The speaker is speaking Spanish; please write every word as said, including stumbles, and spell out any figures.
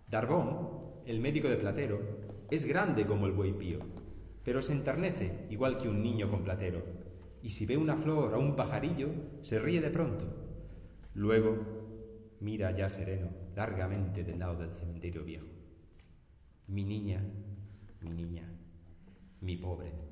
Darbón, el médico de Platero, es grande como el buey pío, pero se enternece igual que un niño con Platero, y si ve una flor o un pajarillo, se ríe de pronto. Luego mira ya sereno, largamente del lado del cementerio viejo. Mi niña, mi niña, mi pobre niña.